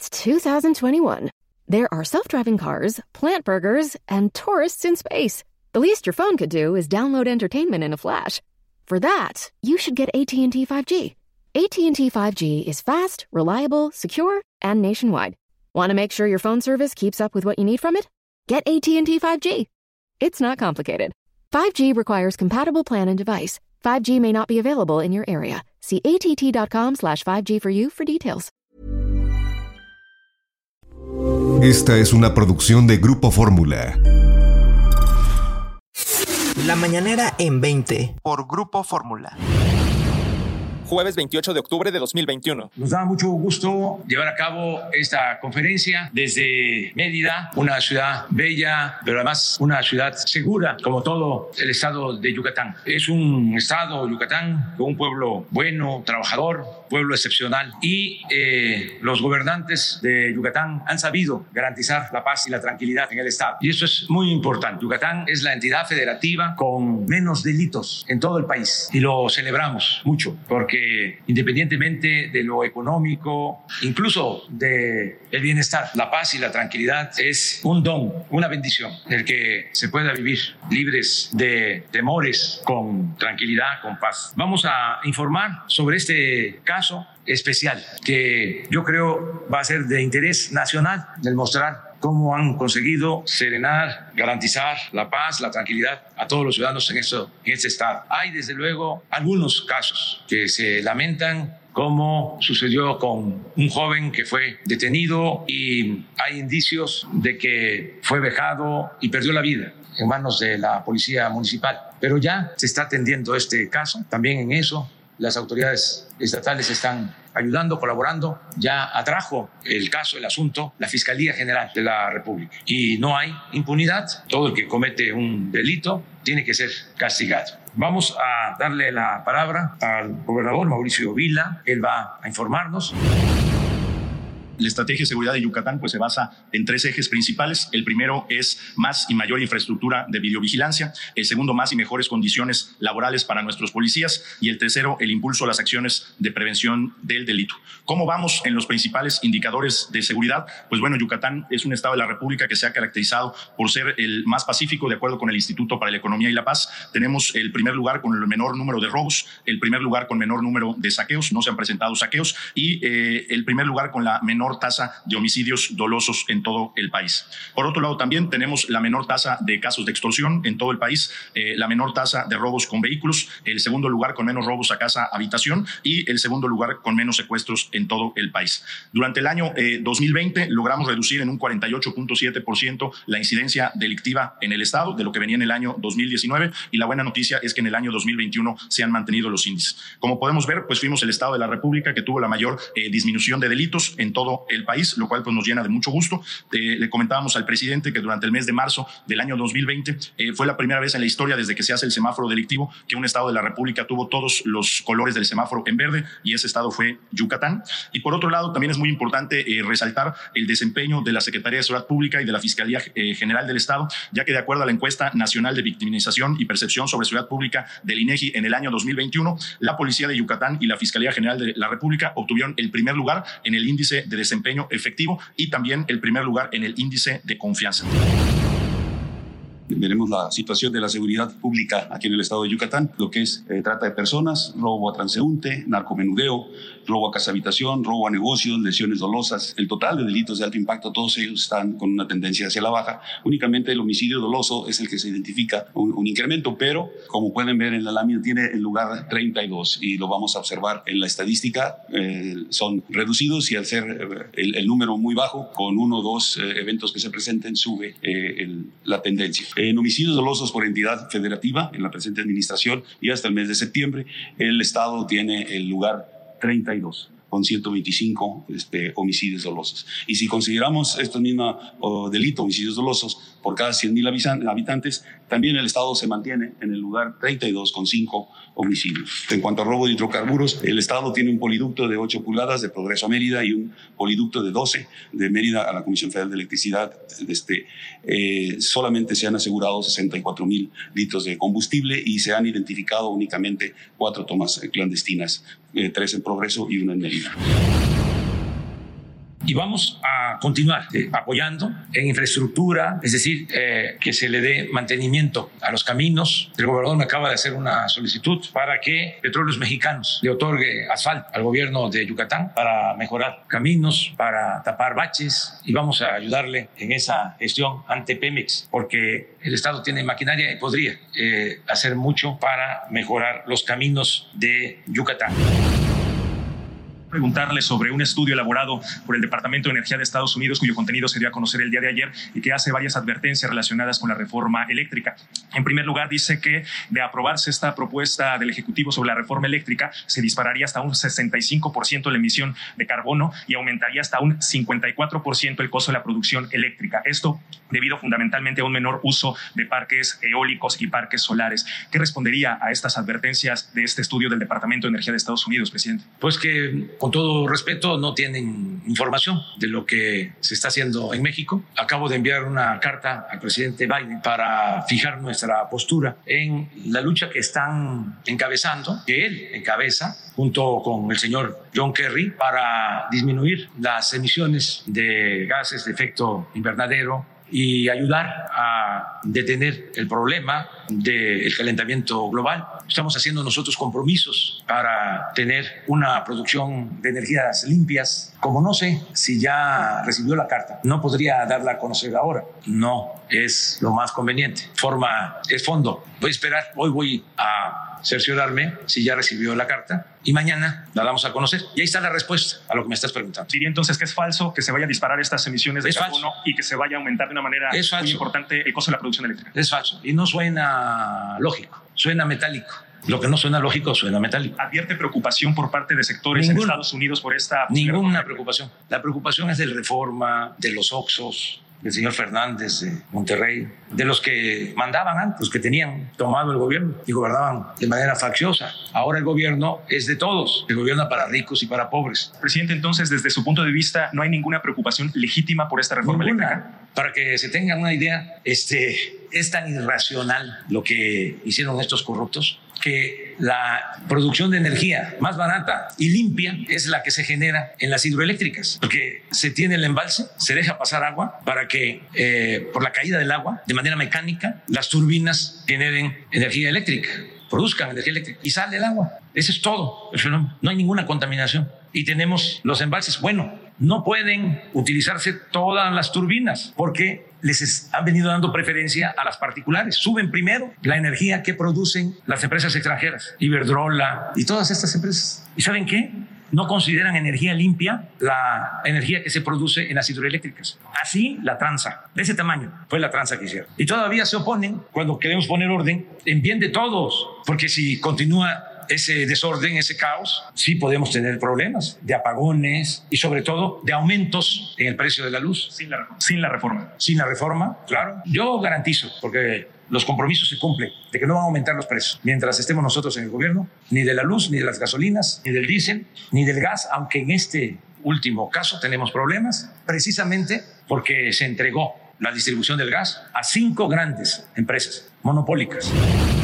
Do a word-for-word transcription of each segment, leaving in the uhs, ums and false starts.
It's two thousand twenty-one. There are self-driving cars, plant burgers, and tourists in space. The least your phone could do is download entertainment in a flash. For that, you should get A T and T five G. A T and T five G is fast, reliable, secure, and nationwide. Want to make sure your phone service keeps up with what you need from it? Get A T and T five G. It's not complicated. five G requires compatible plan and device. five G may not be available in your area. See A T T dot com slash five G for you for details. Esta es una producción de Grupo Fórmula. La Mañanera en veinte por Grupo Fórmula. Jueves veintiocho de octubre de dos mil veintiuno. Nos da mucho gusto llevar a cabo esta conferencia desde Mérida, una ciudad bella, pero además una ciudad segura, como todo el estado de Yucatán. Es un estado, Yucatán, con un pueblo bueno, trabajador, pueblo excepcional. Y eh, los gobernantes de Yucatán han sabido garantizar la paz y la tranquilidad en el estado. Y eso es muy importante. Yucatán es la entidad federativa con menos delitos en todo el país. Y lo celebramos mucho, porque independientemente de lo económico, incluso del bienestar, la paz y la tranquilidad es un don, una bendición, el que se pueda vivir libres de temores, con tranquilidad, con paz. Vamos a informar sobre este caso especial que yo creo va a ser de interés nacional, el mostrar cómo han conseguido serenar, garantizar la paz, la tranquilidad a todos los ciudadanos en, eso, en este estado. Hay, desde luego, algunos casos que se lamentan, como sucedió con un joven que fue detenido y hay indicios de que fue vejado y perdió la vida en manos de la policía municipal. Pero ya se está atendiendo este caso, también en eso las autoridades estatales están ayudando, colaborando. Ya atrajo el caso, el asunto, la Fiscalía General de la República. Y no hay impunidad. Todo el que comete un delito tiene que ser castigado. Vamos a darle la palabra al gobernador Mauricio Vila. Él va a informarnos. La estrategia de seguridad de Yucatán pues, se basa en tres ejes principales. El primero es más y mayor infraestructura de videovigilancia. El segundo, más y mejores condiciones laborales para nuestros policías. Y el tercero, el impulso a las acciones de prevención del delito. ¿Cómo vamos en los principales indicadores de seguridad? Pues bueno, Yucatán es un estado de la República que se ha caracterizado por ser el más pacífico, de acuerdo con el Instituto para la Economía y la Paz. Tenemos el primer lugar con el menor número de robos, el primer lugar con menor número de saqueos, no se han presentado saqueos, y eh, el primer lugar con la menor tasa de homicidios dolosos en todo el país. Por otro lado, también tenemos la menor tasa de casos de extorsión en todo el país, eh, la menor tasa de robos con vehículos, el segundo lugar con menos robos a casa habitación y el segundo lugar con menos secuestros en todo el país. Durante el año eh, dos mil veinte logramos reducir en un cuarenta y ocho punto siete por ciento la incidencia delictiva en el estado de lo que venía en el año dos mil diecinueve, y la buena noticia es que en el año dos mil veintiuno se han mantenido los índices. Como podemos ver, pues fuimos el estado de la República que tuvo la mayor eh, disminución de delitos en todo el país, lo cual pues, nos llena de mucho gusto. Eh, le comentábamos al presidente que durante el mes de marzo del año dos mil veinte eh, fue la primera vez en la historia desde que se hace el semáforo delictivo que un estado de la República tuvo todos los colores del semáforo en verde, y ese estado fue Yucatán. Y por otro lado, también es muy importante eh, resaltar el desempeño de la Secretaría de Seguridad Pública y de la Fiscalía eh, General del Estado, ya que de acuerdo a la encuesta nacional de victimización y percepción sobre seguridad pública del INEGI en el año dos mil veintiuno, la Policía de Yucatán y la Fiscalía General de la República obtuvieron el primer lugar en el índice de desempeño efectivo y también el primer lugar en el índice de confianza. Veremos la situación de la seguridad pública aquí en el estado de Yucatán, lo que es eh, trata de personas, robo a transeúnte, narcomenudeo, robo a casa habitación, robo a negocios, lesiones dolosas. El total de delitos de alto impacto, todos ellos están con una tendencia hacia la baja. Únicamente el homicidio doloso es el que se identifica un, un incremento, pero como pueden ver en la lámina tiene el lugar treinta y dos y lo vamos a observar en la estadística. Eh, son reducidos y al ser eh, el, el número muy bajo, con uno o dos eh, eventos que se presenten, sube eh, el, la tendencia. En homicidios dolosos por entidad federativa, en la presente administración y hasta el mes de septiembre, el Estado tiene el lugar treinta y dos, con ciento veinticinco este, homicidios dolosos. Y si consideramos estos mismos oh, delitos, homicidios dolosos, por cada cien mil habitantes, también el Estado se mantiene en el lugar treinta y dos, con cinco homicidios. En cuanto a robo de hidrocarburos, el Estado tiene un poliducto de ocho pulgadas de Progreso a Mérida y un poliducto de doce de Mérida a la Comisión Federal de Electricidad. Este, eh, solamente se han asegurado sesenta y cuatro mil litros de combustible y se han identificado únicamente cuatro tomas clandestinas, eh, tres en Progreso y una en Mérida. Y vamos a continuar eh, apoyando en infraestructura, es decir, eh, que se le dé mantenimiento a los caminos. El gobernador me acaba de hacer una solicitud para que Petróleos Mexicanos le otorgue asfalto al gobierno de Yucatán para mejorar caminos, para tapar baches, y vamos a ayudarle en esa gestión ante Pemex, porque el Estado tiene maquinaria y podría eh, hacer mucho para mejorar los caminos de Yucatán. Preguntarle sobre un estudio elaborado por el Departamento de Energía de Estados Unidos, cuyo contenido se dio a conocer el día de ayer y que hace varias advertencias relacionadas con la reforma eléctrica. En primer lugar, dice que de aprobarse esta propuesta del Ejecutivo sobre la reforma eléctrica, se dispararía hasta un sesenta y cinco por ciento la emisión de carbono y aumentaría hasta un cincuenta y cuatro por ciento el costo de la producción eléctrica. Esto debido fundamentalmente a un menor uso de parques eólicos y parques solares. ¿Qué respondería a estas advertencias de este estudio del Departamento de Energía de Estados Unidos, presidente? Pues que, con todo respeto, no tienen información de lo que se está haciendo en México. Acabo de enviar una carta al presidente Biden para fijar nuestra postura en la lucha que están encabezando, que él encabeza junto con el señor John Kerry, para disminuir las emisiones de gases de efecto invernadero y ayudar a detener el problema del calentamiento global. Estamos haciendo nosotros compromisos para tener una producción de energías limpias. Como no sé si ya recibió la carta, no podría darla a conocer ahora. No es lo más conveniente. Forma es fondo. Voy a esperar. Hoy voy a cerciorarme si ya recibió la carta y mañana la damos a conocer. Y ahí está la respuesta a lo que me estás preguntando. Diría entonces que es falso que se vaya a disparar estas emisiones de es carbono falso. Y que se vaya a aumentar de una manera muy importante el costo de la producción eléctrica. Es falso y no suena lógico, suena metálico. Lo que no suena lógico suena metálico. ¿Advierte preocupación por parte de sectores Ninguna. en Estados Unidos por esta? Ninguna preocupación. La preocupación es del Reforma, de los Oxxos, del señor Fernández de Monterrey, de los que mandaban antes, los que tenían tomado el gobierno y gobernaban de manera facciosa. Ahora el gobierno es de todos, el gobierno para ricos y para pobres. Presidente, entonces, desde su punto de vista, ¿no hay ninguna preocupación legítima por esta reforma Ninguna. eléctrica? Para que se tengan una idea, este, es tan irracional lo que hicieron estos corruptos que la producción de energía más barata y limpia es la que se genera en las hidroeléctricas, porque se tiene el embalse, se deja pasar agua para que eh, por la caída del agua, de manera mecánica, las turbinas generen energía eléctrica, produzcan energía eléctrica y sale el agua. Ese es todo el fenómeno. No hay ninguna contaminación. Y tenemos los embalses. Bueno, no pueden utilizarse todas las turbinas porque les han venido dando preferencia a las particulares. Suben primero la energía que producen las empresas extranjeras, Iberdrola y todas estas empresas. ¿Y saben qué? No consideran energía limpia la energía que se produce en las hidroeléctricas. Así la tranza, de ese tamaño fue la tranza que hicieron. Y todavía se oponen cuando queremos poner orden en bien de todos, porque si continúa ese desorden, ese caos, sí podemos tener problemas de apagones y sobre todo de aumentos en el precio de la luz. Sin la, sin la reforma. Sin la reforma, claro. Yo garantizo, porque los compromisos se cumplen, de que no van a aumentar los precios mientras estemos nosotros en el gobierno, ni de la luz, ni de las gasolinas, ni del diésel, ni del gas, aunque en este último caso tenemos problemas, precisamente porque se entregó la distribución del gas a cinco grandes empresas monopólicas.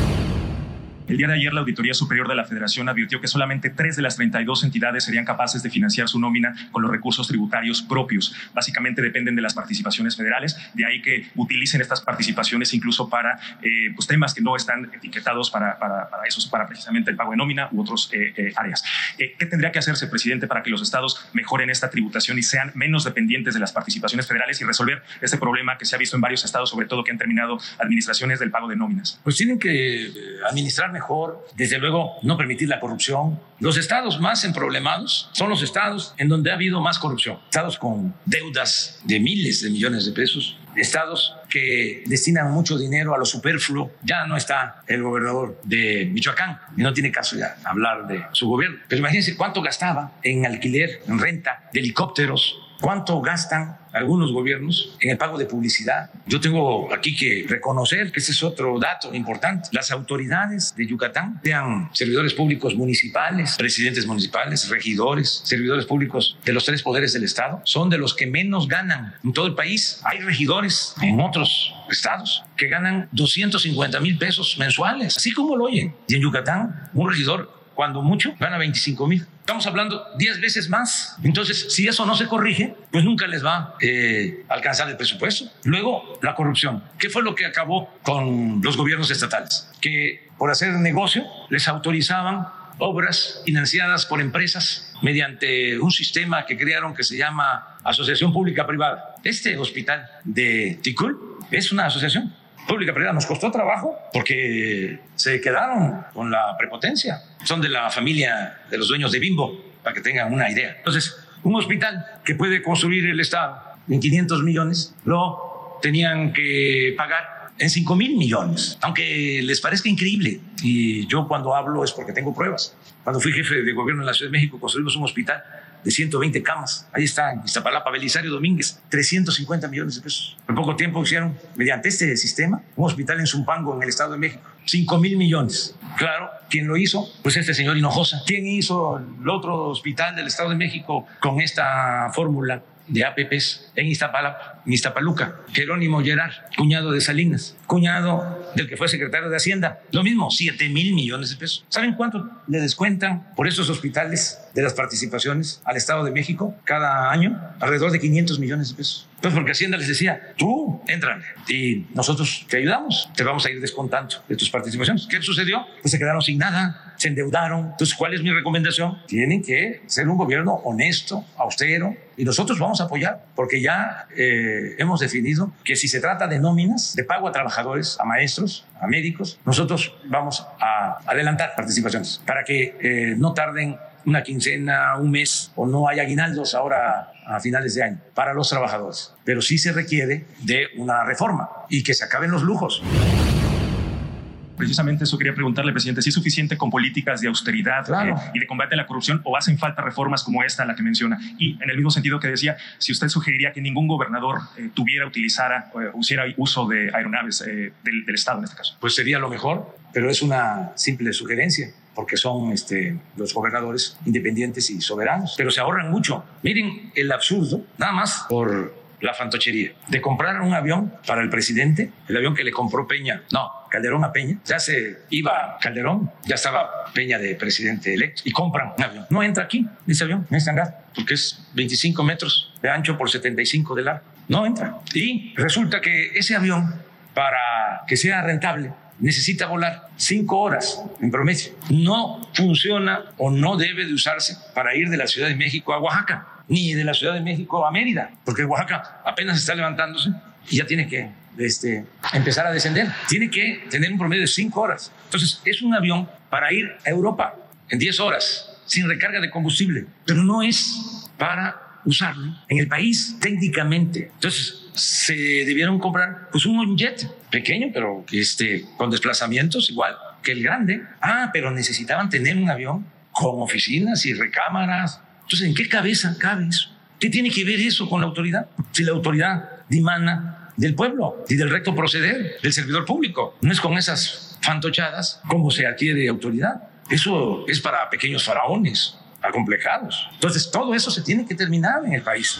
El día de ayer, la Auditoría Superior de la Federación advirtió que solamente tres de las treinta y dos entidades serían capaces de financiar su nómina con los recursos tributarios propios. Básicamente dependen de las participaciones federales, de ahí que utilicen estas participaciones incluso para eh, pues temas que no están etiquetados para, para, para esos, para precisamente el pago de nómina u otras eh, eh, áreas. Eh, ¿Qué tendría que hacerse, presidente, para que los estados mejoren esta tributación y sean menos dependientes de las participaciones federales y resolver este problema que se ha visto en varios estados, sobre todo que han terminado administraciones del pago de nóminas? Pues tienen que administrar mejor, desde luego no permitir la corrupción. Los estados más emproblemados son los estados en donde ha habido más corrupción, estados con deudas de miles de millones de pesos, estados que destinan mucho dinero a lo superfluo. Ya no está el gobernador de Michoacán y no tiene caso ya hablar de su gobierno, pero imagínense cuánto gastaba en alquiler, en renta de helicópteros, cuánto gastan algunos gobiernos en el pago de publicidad. Yo tengo aquí que reconocer que ese es otro dato importante. Las autoridades de Yucatán, sean servidores públicos municipales, presidentes municipales, regidores, servidores públicos de los tres poderes del Estado, son de los que menos ganan en todo el país. Hay regidores en otros estados que ganan doscientos cincuenta mil pesos mensuales, así como lo oyen. Y en Yucatán, un regidor, cuando mucho, gana veinticinco mil. Estamos hablando diez veces más. Entonces, si eso no se corrige, pues nunca les va a eh, alcanzar el presupuesto. Luego, la corrupción. ¿Qué fue lo que acabó con los gobiernos estatales? Que por hacer negocio les autorizaban obras financiadas por empresas mediante un sistema que crearon que se llama Asociación Pública-Privada. Este hospital de Ticul es una asociación pública-privada. Nos costó trabajo porque se quedaron con la prepotencia. Son de la familia de los dueños de Bimbo, para que tengan una idea. Entonces, un hospital que puede construir el Estado en quinientos millones, lo tenían que pagar en cinco mil millones, aunque les parezca increíble. Y yo cuando hablo es porque tengo pruebas. Cuando fui jefe de gobierno en la Ciudad de México, construimos un hospital de ciento veinte camas. Ahí está, en Iztapalapa, Belisario Domínguez, trescientos cincuenta millones de pesos. En poco tiempo hicieron, mediante este sistema, un hospital en Zumpango, en el Estado de México. cinco mil millones. Claro, ¿quién lo hizo? Pues este señor Hinojosa. ¿Quién hizo el otro hospital del Estado de México con esta fórmula de A P Ps en Iztapalapa, en Iztapaluca? Jerónimo Gerard, cuñado de Salinas, cuñado del que fue secretario de Hacienda. Lo mismo, siete mil millones de pesos. ¿Saben cuánto le descuentan por estos hospitales de las participaciones al Estado de México cada año? Alrededor de quinientos millones de pesos. Pues porque Hacienda les decía, tú, entran y nosotros te ayudamos, te vamos a ir descontando de tus participaciones. ¿Qué sucedió? Pues se quedaron sin nada, se endeudaron. Entonces, ¿cuál es mi recomendación? Tienen que ser un gobierno honesto, austero, y nosotros vamos a apoyar, porque ya eh, hemos definido que si se trata de nóminas, de pago a trabajadores, a maestros, a médicos, nosotros vamos a adelantar participaciones para que eh, no tarden una quincena, un mes, o no haya aguinaldos ahora a finales de año para los trabajadores. Pero sí se requiere de una reforma y que se acaben los lujos. Precisamente eso quería preguntarle, presidente, si es suficiente con políticas de austeridad claro. eh, y de combate a la corrupción, o hacen falta reformas como esta, la que menciona. Y en el mismo sentido que decía, si usted sugeriría que ningún gobernador eh, tuviera, utilizara, eh, hiciera uso de aeronaves eh, del, del Estado en este caso. Pues sería lo mejor, pero es una simple sugerencia, porque son este, los gobernadores independientes y soberanos, pero se ahorran mucho. Miren el absurdo, nada más por la fantochería de comprar un avión para el presidente, el avión que le compró Peña, no, Calderón a Peña. Ya se iba Calderón, ya estaba Peña de presidente electo, y compran un avión. No entra aquí ese avión, no es hangar, porque es veinticinco metros de ancho por setenta y cinco de largo. No entra. Y resulta que ese avión, para que sea rentable, necesita volar cinco horas en promedio. No funciona o no debe de usarse para ir de la Ciudad de México a Oaxaca, ni de la Ciudad de México a Mérida, porque Oaxaca apenas está levantándose y ya tiene que este, empezar a descender. Tiene que tener un promedio de cinco horas. Entonces, es un avión para ir a Europa en diez horas, sin recarga de combustible, pero no es para usarlo en el país técnicamente. Entonces, se debieron comprar pues un jet pequeño, pero este, con desplazamientos igual que el grande. Ah, pero necesitaban tener un avión con oficinas y recámaras. Entonces, ¿en qué cabeza cabe eso? ¿Qué tiene que ver eso con la autoridad? Si la autoridad dimana del pueblo y del recto proceder del servidor público, no es con esas fantochadas como se adquiere autoridad. Eso es para pequeños faraones acomplejados. Entonces, todo eso se tiene que terminar en el país.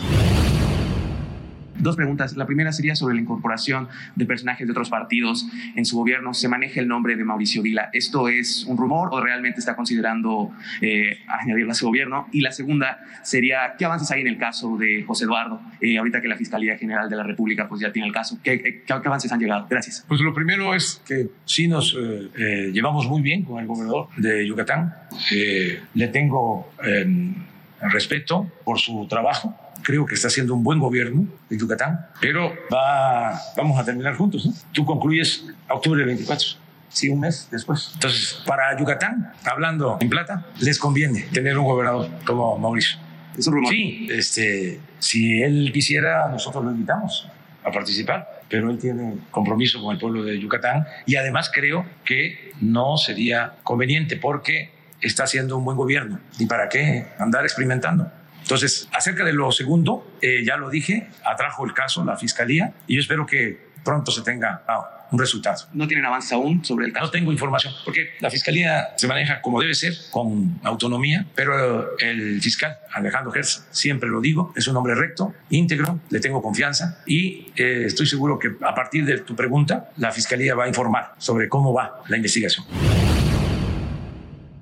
Dos preguntas. La primera sería sobre la incorporación de personajes de otros partidos en su gobierno. Se maneja el nombre de Mauricio Vila. ¿Esto es un rumor o realmente está considerando eh, añadirlo a su gobierno? Y la segunda sería, ¿qué avances hay en el caso de José Eduardo? Eh, ahorita que la Fiscalía General de la República pues ya tiene el caso. ¿Qué, qué, qué avances han llegado? Gracias. Pues lo primero es que sí nos eh, eh, llevamos muy bien con el gobernador de Yucatán. Eh, le tengo eh, respeto por su trabajo. Creo que está haciendo un buen gobierno de Yucatán, pero va, vamos a terminar juntos, ¿no? Tú concluyes octubre veinticuatro, sí, un mes después. Entonces, para Yucatán, hablando en plata, les conviene tener un gobernador como Mauricio. Es un rumor. Sí, este, si él quisiera, nosotros lo invitamos a participar, pero él tiene compromiso con el pueblo de Yucatán y además creo que no sería conveniente porque está haciendo un buen gobierno. ¿Y para qué andar experimentando? Entonces, acerca de lo segundo, eh, ya lo dije, atrajo el caso la Fiscalía y yo espero que pronto se tenga ah, un resultado. ¿No tienen avances aún sobre el caso? No tengo información, porque la Fiscalía se maneja como debe ser, con autonomía, pero el fiscal Alejandro Gertz, siempre lo digo, es un hombre recto, íntegro, le tengo confianza y eh, estoy seguro que a partir de tu pregunta, la Fiscalía va a informar sobre cómo va la investigación.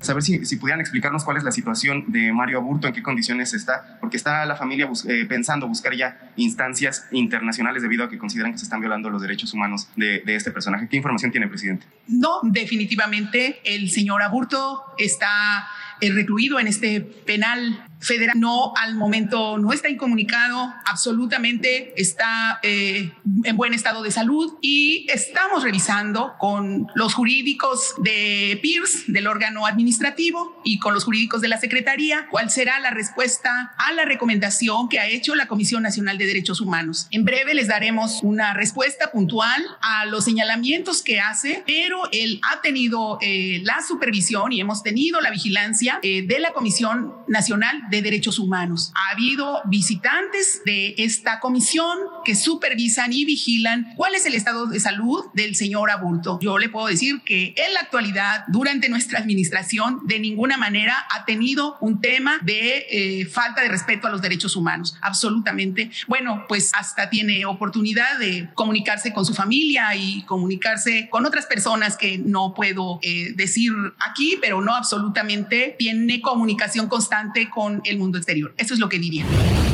saber si, si pudieran explicarnos cuál es la situación de Mario Aburto, en qué condiciones está, porque está la familia bus eh, pensando buscar ya instancias internacionales debido a que consideran que se están violando los derechos humanos de, de este personaje. ¿Qué información tiene, presidente? No, definitivamente el señor Aburto está eh, recluido en este penal federal. No, al momento no está incomunicado, absolutamente está eh, en buen estado de salud, y estamos revisando con los jurídicos de P I R S, del órgano administrativo, y con los jurídicos de la Secretaría, cuál será la respuesta a la recomendación que ha hecho la Comisión Nacional de Derechos Humanos. En breve les daremos una respuesta puntual a los señalamientos que hace, pero él ha tenido eh, la supervisión y hemos tenido la vigilancia eh, de la Comisión Nacional de Derechos Humanos. Ha habido visitantes de esta comisión que supervisan y vigilan cuál es el estado de salud del señor Aburto. Yo le puedo decir que en la actualidad, durante nuestra administración, de ninguna manera ha tenido un tema de eh, falta de respeto a los derechos humanos. Absolutamente. Bueno, pues hasta tiene oportunidad de comunicarse con su familia y comunicarse con otras personas que no puedo eh, decir aquí, pero no absolutamente tiene comunicación constante con el mundo exterior. Eso es lo que diría.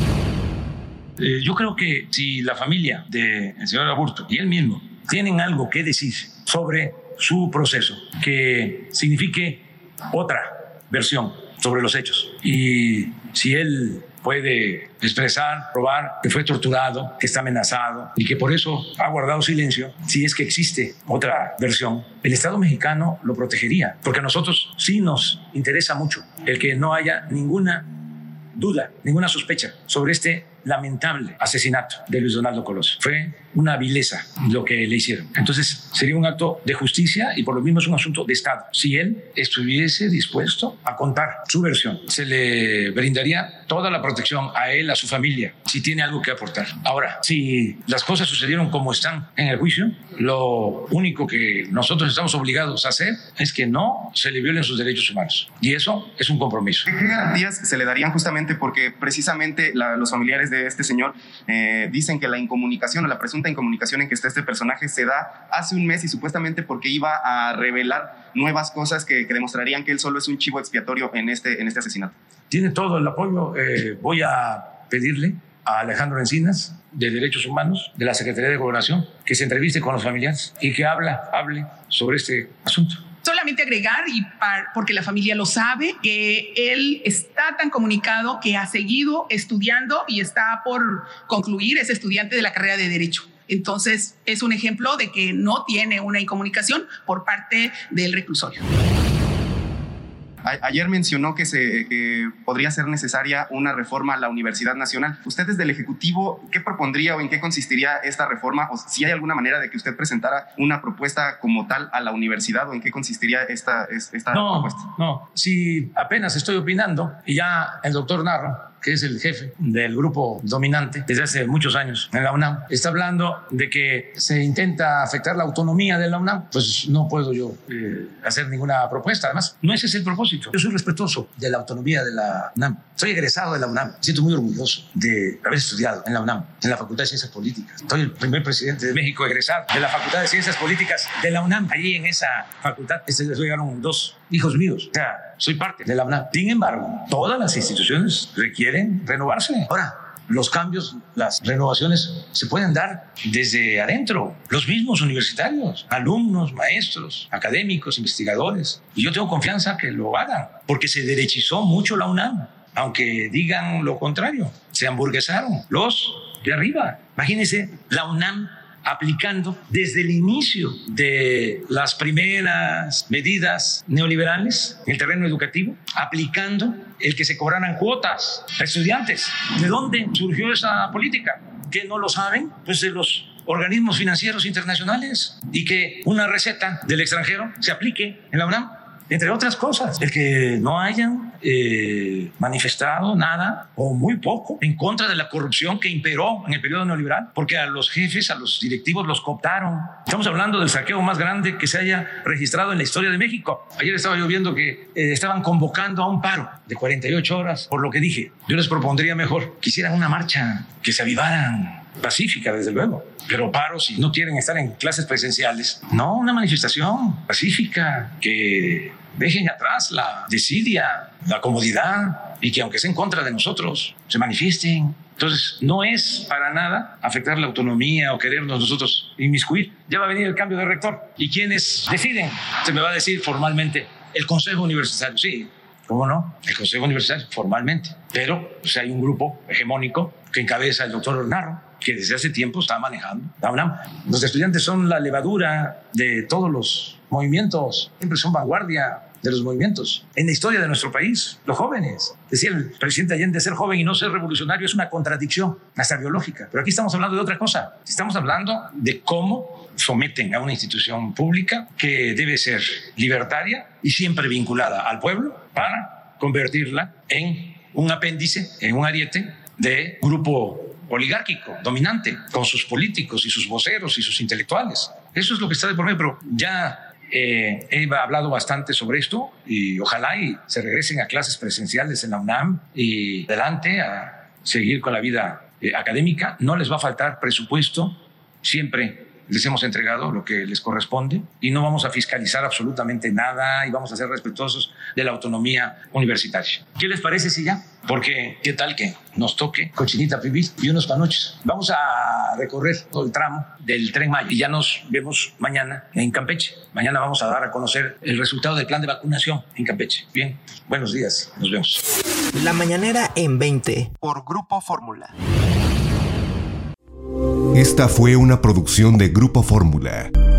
Eh, yo creo que si la familia del señor Aburto y él mismo tienen algo que decir sobre su proceso, que signifique otra versión sobre los hechos, y si él puede expresar, probar que fue torturado, que está amenazado y que por eso ha guardado silencio, si es que existe otra versión, el Estado mexicano lo protegería, porque a nosotros sí nos interesa mucho el que no haya ninguna duda, ninguna sospecha sobre este lamentable asesinato de Luis Donaldo Colosio. Fue una vileza lo que le hicieron. Entonces sería un acto de justicia y por lo mismo es un asunto de Estado. Si él estuviese dispuesto a contar su versión, se le brindaría toda la protección a él, a su familia, si tiene algo que aportar. Ahora, si las cosas sucedieron como están en el juicio, lo único que nosotros estamos obligados a hacer es que no se le violen sus derechos humanos. Y eso es un compromiso. ¿Qué garantías se le darían justamente porque precisamente la, los familiares de este señor eh, dicen que la incomunicación o la presunta incomunicación en que está este personaje se da hace un mes y supuestamente porque iba a revelar nuevas cosas que, que demostrarían que él solo es un chivo expiatorio en este, en este asesinato? Tiene todo el apoyo. Eh, voy a pedirle a Alejandro Encinas, de Derechos Humanos, de la Secretaría de Gobernación, que se entreviste con los familiares y que habla, hable sobre este asunto. Solamente agregar, y para, porque la familia lo sabe, que él está tan comunicado que ha seguido estudiando y está por concluir, es estudiante de la carrera de Derecho. Entonces, es un ejemplo de que no tiene una incomunicación por parte del reclusorio. Ayer mencionó que, se, que podría ser necesaria una reforma a la Universidad Nacional. ¿Usted desde el Ejecutivo qué propondría o en qué consistiría esta reforma? O si hay alguna manera de que usted presentara una propuesta como tal a la universidad, o en qué consistiría esta, esta no, propuesta. No, si apenas estoy opinando y ya el doctor Narro, que es el jefe del grupo dominante desde hace muchos años en la UNAM, está hablando de que se intenta afectar la autonomía de la UNAM, pues no puedo yo eh, hacer ninguna propuesta. Además, no ese es el propósito. Yo soy respetuoso de la autonomía de la UNAM. Soy egresado de la UNAM. Me siento muy orgulloso de haber estudiado en la UNAM, en la Facultad de Ciencias Políticas. Soy el primer presidente de México egresado de la Facultad de Ciencias Políticas de la UNAM. Allí en esa facultad este, llegaron dos hijos míos. O sea, soy parte de la UNAM. Sin embargo, todas las instituciones requieren renovarse. Ahora, los cambios, las renovaciones se pueden dar desde adentro. Los mismos universitarios, alumnos, maestros, académicos, investigadores. Y yo tengo confianza que lo hagan, porque se derechizó mucho la UNAM. Aunque digan lo contrario, se hamburguesaron los de arriba. Imagínense la UNAM aplicando desde el inicio de las primeras medidas neoliberales en el terreno educativo, aplicando el que se cobraran cuotas a estudiantes. ¿De dónde surgió esa política? ¿Que no lo saben? Pues de los organismos financieros internacionales, y que una receta del extranjero se aplique en la UNAM. Entre otras cosas, el que no hayan eh, manifestado nada o muy poco en contra de la corrupción que imperó en el periodo neoliberal, porque a los jefes, a los directivos los cooptaron. Estamos hablando del saqueo más grande que se haya registrado en la historia de México. Ayer estaba yo viendo que eh, estaban convocando a un paro de cuarenta y ocho horas, por lo que dije. Yo les propondría mejor que hicieran una marcha, que se avivaran, pacífica, desde luego, pero paro si no quieren estar en clases presenciales. No, una manifestación pacífica que dejen atrás la desidia, la comodidad, y que aunque sea en contra de nosotros, se manifiesten. Entonces, no es para nada afectar la autonomía o querernos nosotros inmiscuir. Ya va a venir el cambio de rector. ¿Y quiénes deciden? Se me va a decir formalmente el Consejo Universitario. Sí, ¿cómo no? El Consejo Universitario, formalmente. Pero o sea, hay un grupo hegemónico que encabeza el doctor Narro, que desde hace tiempo está manejando la UNAM. Los estudiantes son la levadura de todos los movimientos, siempre son vanguardia de los movimientos en la historia de nuestro país, los jóvenes. Decía el presidente Allende, ser joven y no ser revolucionario es una contradicción hasta biológica, pero aquí estamos hablando de otra cosa. Estamos hablando de cómo someten a una institución pública que debe ser libertaria y siempre vinculada al pueblo para convertirla en un apéndice, en un ariete de grupo oligárquico, dominante, con sus políticos y sus voceros y sus intelectuales. Eso es lo que está de por medio, pero ya eh, he hablado bastante sobre esto y ojalá y se regresen a clases presenciales en la UNAM y adelante a seguir con la vida eh, académica. No les va a faltar presupuesto, siempre les hemos entregado lo que les corresponde y no vamos a fiscalizar absolutamente nada y vamos a ser respetuosos de la autonomía universitaria. ¿Qué les parece si ya? Porque qué tal que nos toque cochinita pibil y unos panuchos. Vamos a recorrer todo el tramo del Tren Maya y ya nos vemos mañana en Campeche. Mañana vamos a dar a conocer el resultado del plan de vacunación en Campeche. Bien, buenos días, nos vemos. La Mañanera en veinte por Grupo Fórmula. Esta fue una producción de Grupo Fórmula.